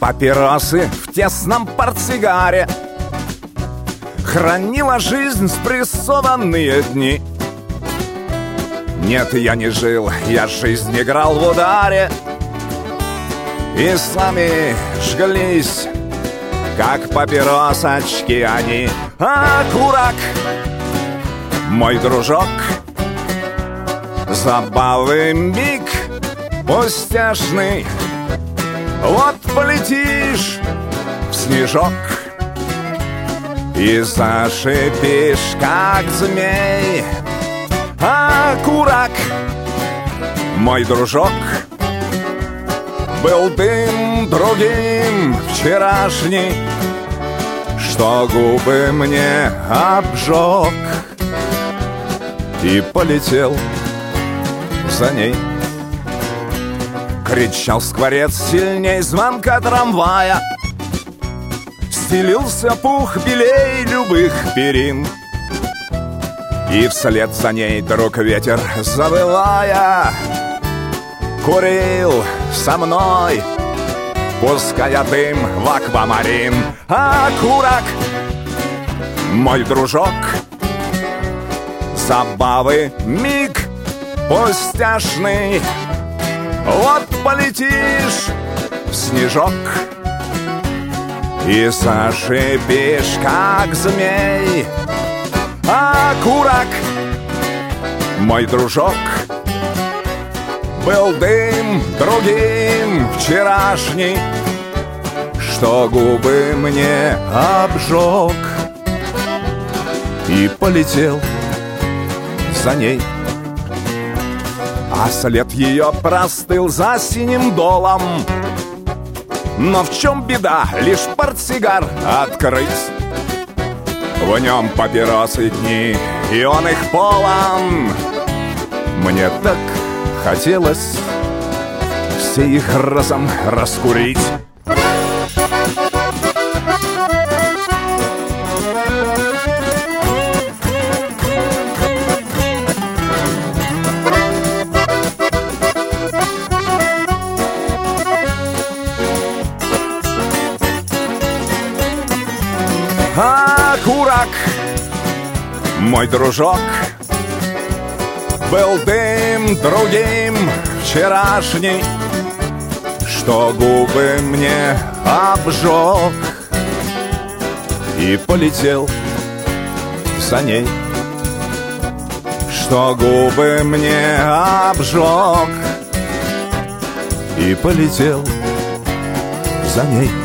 папиросы в тесном портсигаре хранила жизнь спрессованные дни. Нет, я не жил, я жизнь играл в ударе, и сами жглись, как папиросочки они. А курак, мой дружок, забавы миг пустяшный. Вот полетишь в снежок и зашипишь, как змей. А курак, мой дружок, был дым другим вчерашний, что губы мне обжег, и полетел за ней. Кричал скворец сильней звонка трамвая, стелился пух белей любых перин, и вслед за ней друг ветер, завывая, курил со мной, пуская дым в аквамарин. А курак, мой дружок, забавы миг пустяшный. Вот полетишь в снежок и зашипишь, как змей. А курак, мой дружок, был дым другим вчерашний, что губы мне обжег, и полетел за ней. А след ее простыл за синим долом. Но в чем беда, лишь портсигар открыть. В нем папиросы дни, и он их полон. Мне так хотелось все их разом раскурить. А курак, мой дружок, был дым другим вчерашний, что губы мне обжег, и полетел за ней, что губы мне обжег, и полетел за ней.